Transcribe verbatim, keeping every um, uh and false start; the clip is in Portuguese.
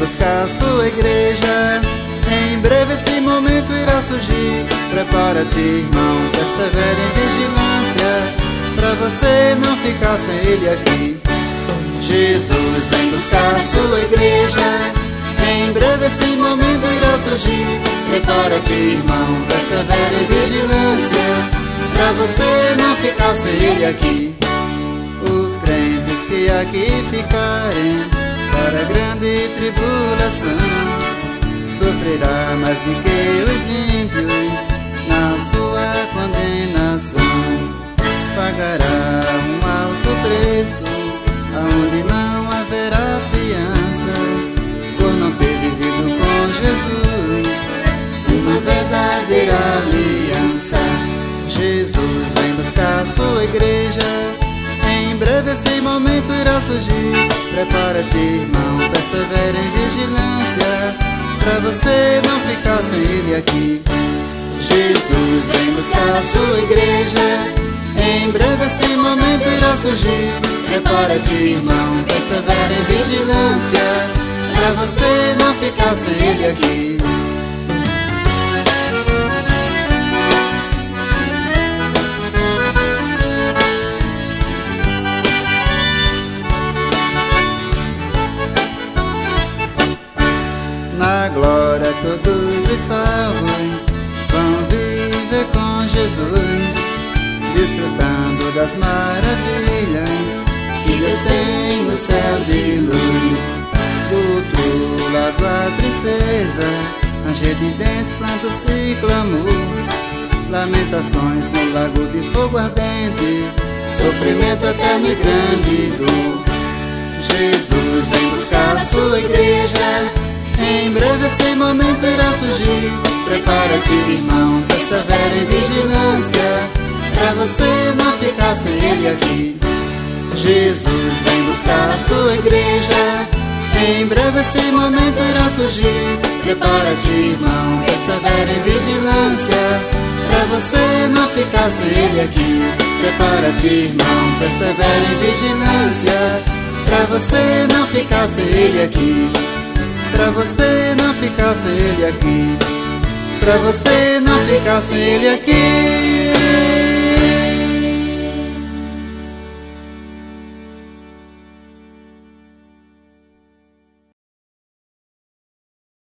buscar sua igreja. Em breve esse momento irá surgir. Prepara-te, irmão, persevera em vigilância, pra você não ficar sem ele aqui. Jesus vem buscar sua igreja. Em breve esse momento irá surgir. Prepara-te, irmão, persevera em vigilância, pra você não ficar sem ele aqui. Os crentes que aqui ficarem para a grande tribulação sofrerá mais do que os ímpios na sua condenação. Pagará um alto preço, aonde não haverá fiança, por não ter vivido com Jesus uma verdadeira aliança. Jesus vem buscar sua igreja. Em breve esse momento irá surgir. Prepara-te, irmão, persevera em vigilância, pra você não ficar sem ele aqui. Jesus vem buscar sua igreja. Em breve esse momento irá surgir. Prepara-te, irmão, persevera em vigilância, pra você não ficar sem ele aqui. Na glória todos os salvos vão viver com Jesus, desfrutando das maravilhas que Deus tem no céu de luz. Do outro lado a tristeza, ranger de dentes, plantas e clamor, lamentações no lago de fogo ardente, sofrimento eterno e grande dor. Jesus vem buscar sua igreja. Em breve esse momento irá surgir. Prepara-te, irmão, persevera em vigilância, pra você não ficar sem ele aqui. Jesus vem buscar sua igreja. Em breve esse momento irá surgir. Prepara-te, irmão, persevera em vigilância, pra você não ficar sem ele aqui. Prepara-te, irmão, persevera em vigilância, pra você não ficar sem ele aqui. Pra você não ficar sem ele aqui. Pra você não ficar sem ele aqui.